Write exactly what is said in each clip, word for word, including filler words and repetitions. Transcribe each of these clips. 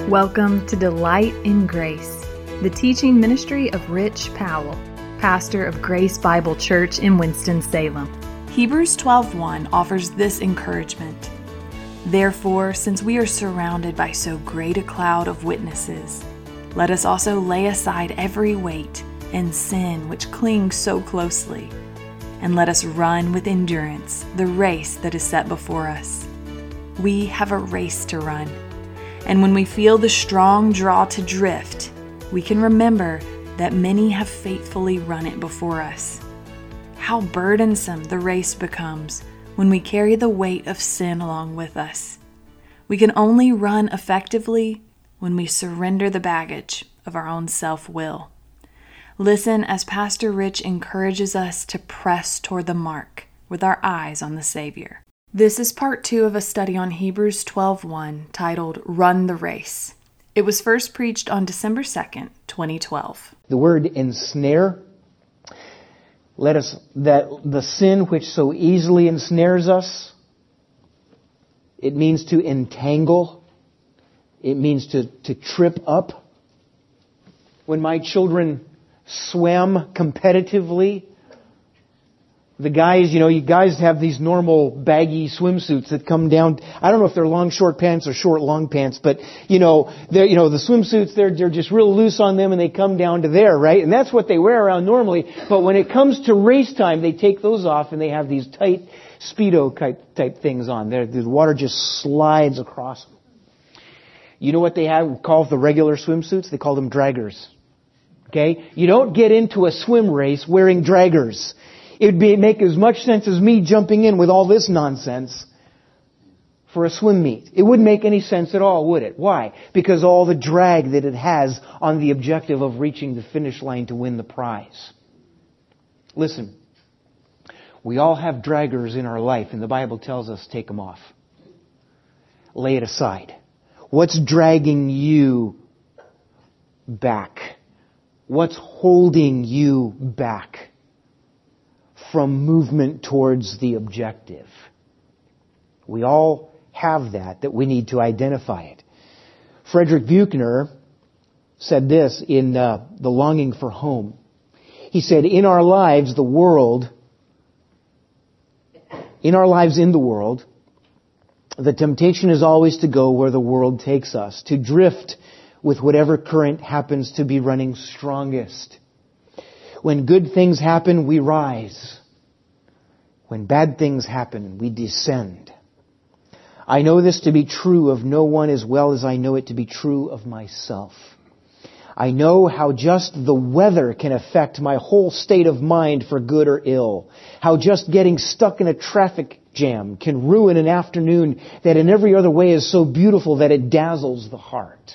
Welcome to Delight in Grace, the teaching ministry of Rich Powell, pastor of Grace Bible Church in Winston-Salem. Hebrews twelve one offers this encouragement. Therefore, since we are surrounded by so great a cloud of witnesses, let us also lay aside every weight and sin which clings so closely, and let us run with endurance the race that is set before us. We have a race to run. And when we feel the strong draw to drift, we can remember that many have faithfully run it before us. How burdensome the race becomes when we carry the weight of sin along with us. We can only run effectively when we surrender the baggage of our own self-will. Listen as Pastor Rich encourages us to press toward the mark with our eyes on the Savior. This is part two of a study on Hebrews twelve one titled Run the Race. It was first preached on December second, twenty twelve. The word ensnare, let us, that the sin which so easily ensnares us, it means to entangle, it means to, to trip up. When my children swam competitively, the guys, you know, you guys have these normal baggy swimsuits that come down. I don't know if they're long short pants or short long pants, but you know, they're, you know, the swimsuits, they're, they're just real loose on them and they come down to there, right? And that's what they wear around normally. But when it comes to race time, they take those off and they have these tight Speedo type, type things on. They're, the water just slides across them. You know what they have called the regular swimsuits? They call them draggers. Okay? You don't get into a swim race wearing draggers. It would be, make as much sense as me jumping in with all this nonsense for a swim meet. It wouldn't make any sense at all, would it? Why? Because all the drag that it has on the objective of reaching the finish line to win the prize. Listen, we all have draggers in our life, and the Bible tells us take them off. Lay it aside. What's dragging you back? What's holding you back from movement towards the objective? We all have that, that we need to identify it. Frederick Buechner said this in uh, The Longing for Home. He said, in our lives, the world, in our lives in the world, the temptation is always to go where the world takes us, to drift with whatever current happens to be running strongest. When good things happen, we rise. When bad things happen, we descend. I know this to be true of no one as well as I know it to be true of myself. I know how just the weather can affect my whole state of mind for good or ill. How just getting stuck in a traffic jam can ruin an afternoon that in every other way is so beautiful that it dazzles the heart.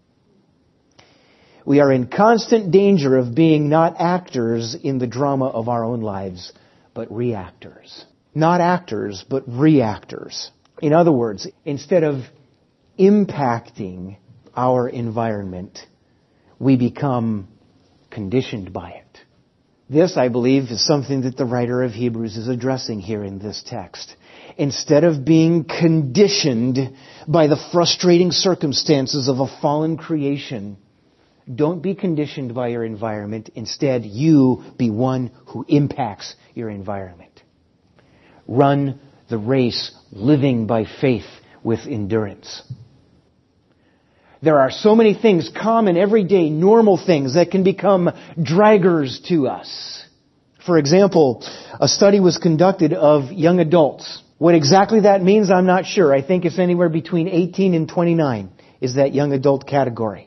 We are in constant danger of being not actors in the drama of our own lives, but reactors. Not actors, but reactors. In other words, instead of impacting our environment, we become conditioned by it. This, I believe, is something that the writer of Hebrews is addressing here in this text. Instead of being conditioned by the frustrating circumstances of a fallen creation, don't be conditioned by your environment. Instead, you be one who impacts your environment. Run the race living by faith with endurance. There are so many things, common, everyday, normal things that can become draggers to us. For example, a study was conducted of young adults. What exactly that means, I'm not sure. I think it's anywhere between eighteen and twenty-nine is that young adult category.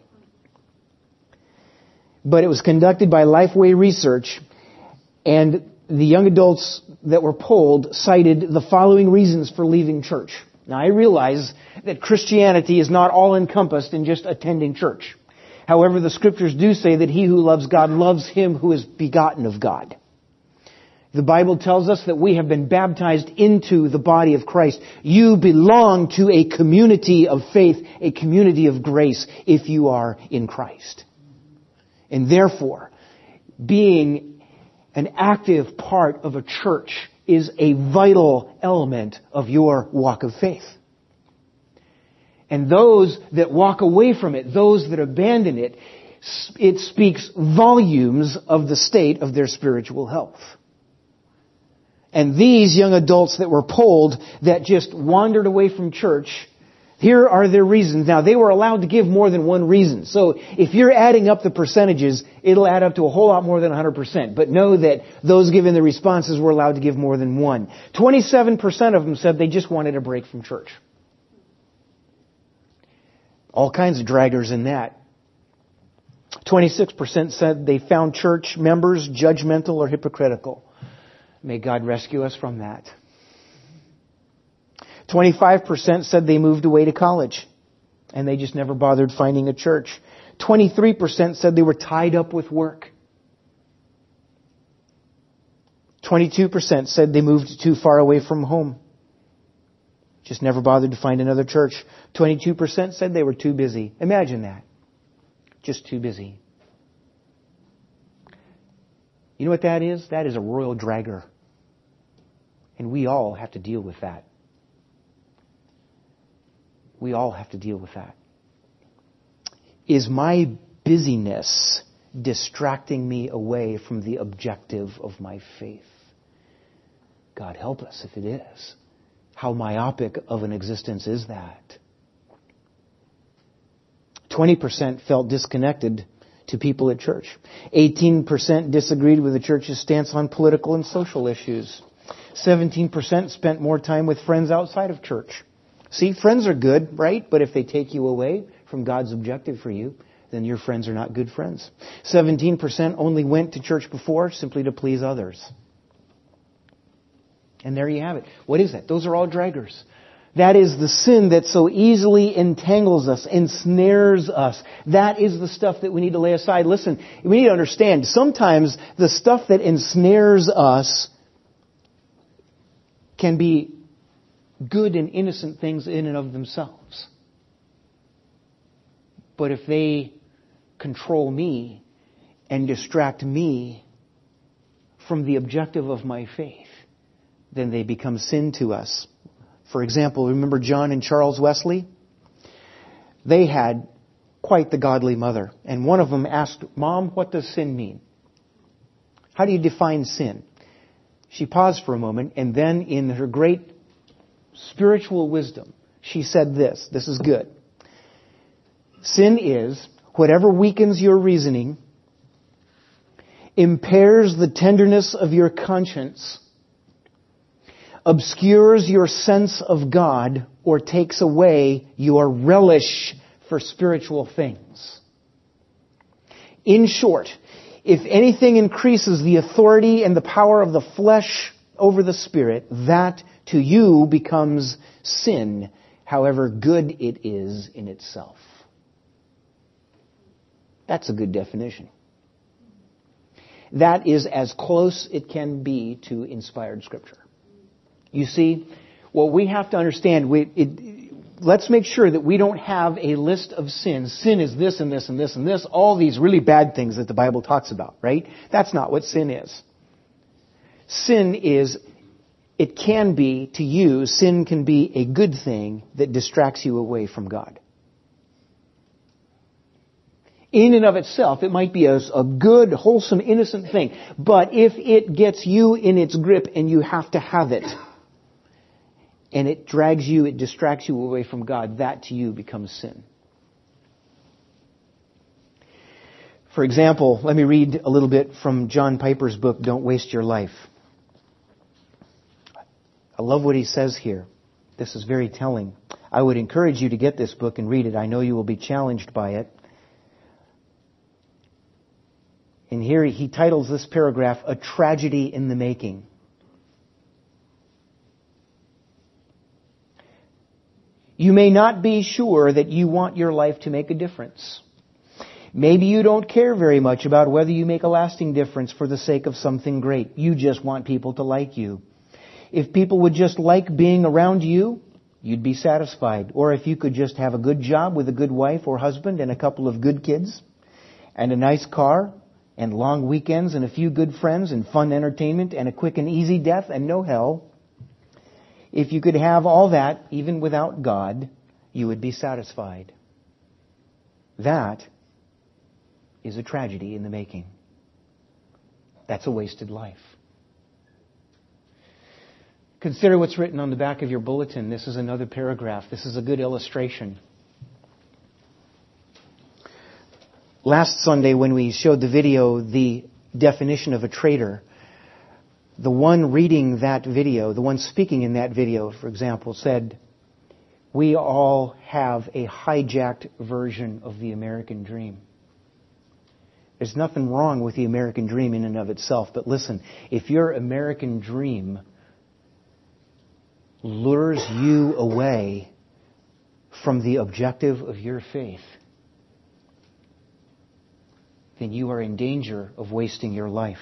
But it was conducted by Lifeway Research, and the young adults that were polled cited the following reasons for leaving church. Now, I realize that Christianity is not all encompassed in just attending church. However, the Scriptures do say that he who loves God loves him who is begotten of God. The Bible tells us that we have been baptized into the body of Christ. You belong to a community of faith, a community of grace, if you are in Christ. And therefore, being an active part of a church is a vital element of your walk of faith. And those that walk away from it, those that abandon it, it speaks volumes of the state of their spiritual health. And these young adults that were polled, that just wandered away from church, here are their reasons. Now, they were allowed to give more than one reason. So if you're adding up the percentages, it'll add up to a whole lot more than one hundred percent. But know that those giving the responses were allowed to give more than one. twenty-seven percent of them said they just wanted a break from church. All kinds of draggers in that. twenty-six percent said they found church members judgmental or hypocritical. May God rescue us from that. twenty-five percent said they moved away to college and they just never bothered finding a church. twenty-three percent said they were tied up with work. twenty-two percent said they moved too far away from home. Just never bothered to find another church. twenty-two percent said they were too busy. Imagine that. Just too busy. You know what that is? That is a royal dragger. And we all have to deal with that. We all have to deal with that. Is my busyness distracting me away from the objective of my faith? God help us if it is. How myopic of an existence is that? twenty percent felt disconnected to people at church. eighteen percent disagreed with the church's stance on political and social issues. seventeen percent spent more time with friends outside of church. See, friends are good, right? But if they take you away from God's objective for you, then your friends are not good friends. seventeen percent only went to church before simply to please others. And there you have it. What is that? Those are all draggers. That is the sin that so easily entangles us, ensnares us. That is the stuff that we need to lay aside. Listen, we need to understand, sometimes the stuff that ensnares us can be good and innocent things in and of themselves. But if they control me and distract me from the objective of my faith, then they become sin to us. For example, remember John and Charles Wesley? They had quite the godly mother. And one of them asked, "Mom, what does sin mean? How do you define sin?" She paused for a moment, and then in her great spiritual wisdom, she said this. This is good. Sin is whatever weakens your reasoning, impairs the tenderness of your conscience, obscures your sense of God, or takes away your relish for spiritual things. In short, if anything increases the authority and the power of the flesh over the Spirit, that to you becomes sin, however good it is in itself. That's a good definition. That is as close it can be to inspired Scripture. You see, what we have to understand, we, it, let's make sure that we don't have a list of sins. Sin is this and this and this and this, all these really bad things that the Bible talks about, right? That's not what sin is. Sin is, it can be, to you, sin can be a good thing that distracts you away from God. In and of itself, it might be a, a good, wholesome, innocent thing. But if it gets you in its grip and you have to have it, and it drags you, it distracts you away from God, that to you becomes sin. For example, let me read a little bit from John Piper's book, Don't Waste Your Life. I love what he says here. This is very telling. I would encourage you to get this book and read it. I know you will be challenged by it. And here he titles this paragraph, A Tragedy in the Making. You may not be sure that you want your life to make a difference. Maybe you don't care very much about whether you make a lasting difference for the sake of something great. You just want people to like you. If people would just like being around you, you'd be satisfied. Or if you could just have a good job with a good wife or husband and a couple of good kids and a nice car and long weekends and a few good friends and fun entertainment and a quick and easy death and no hell. If you could have all that, even without God, you would be satisfied. That is a tragedy in the making. That's a wasted life. Consider what's written on the back of your bulletin. This is another paragraph. This is a good illustration. Last Sunday when we showed the video, the definition of a traitor, the one reading that video, the one speaking in that video, for example, said, we all have a hijacked version of the American dream. There's nothing wrong with the American dream in and of itself, but listen, if your American dream lures you away from the objective of your faith, then you are in danger of wasting your life.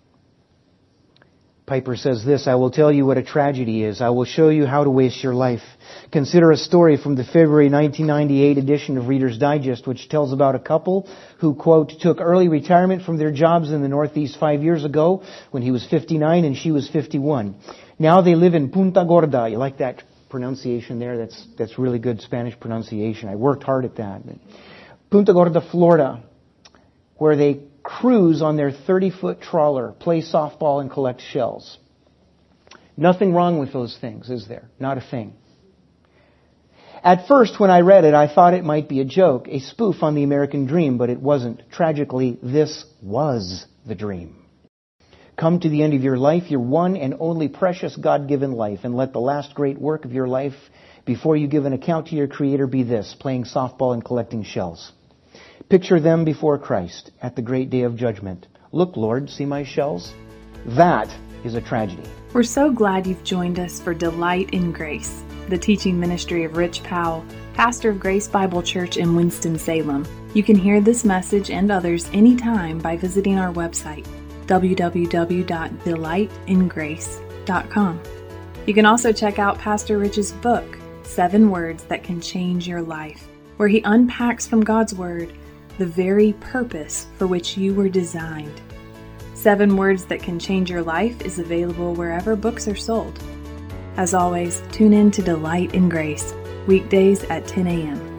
Piper says this, I will tell you what a tragedy is. I will show you how to waste your life. Consider a story from the February nineteen ninety-eight edition of Reader's Digest, which tells about a couple who, quote, took early retirement from their jobs in the Northeast five years ago when he was fifty-nine and she was fifty-one. Now they live in Punta Gorda. You like that pronunciation there? That's, that's really good Spanish pronunciation. I worked hard at that. Punta Gorda, Florida, where they cruise on their thirty-foot trawler, play softball, and collect shells. Nothing wrong with those things, is there? Not a thing. At first, when I read it, I thought it might be a joke, a spoof on the American dream, but it wasn't. Tragically, this was the dream. Come to the end of your life, your one and only precious God-given life, and let the last great work of your life, before you give an account to your Creator, be this, playing softball and collecting shells. Picture them before Christ at the great day of judgment. Look, Lord, see my shells? That is a tragedy. We're so glad you've joined us for Delight in Grace, the teaching ministry of Rich Powell, pastor of Grace Bible Church in Winston-Salem. You can hear this message and others anytime by visiting our website, w w w dot delight in grace dot com. You can also check out Pastor Rich's book, Seven Words That Can Change Your Life, where he unpacks from God's Word the very purpose for which you were designed. Seven Words That Can Change Your Life is available wherever books are sold. As always, tune in to Delight in Grace, weekdays at ten a.m.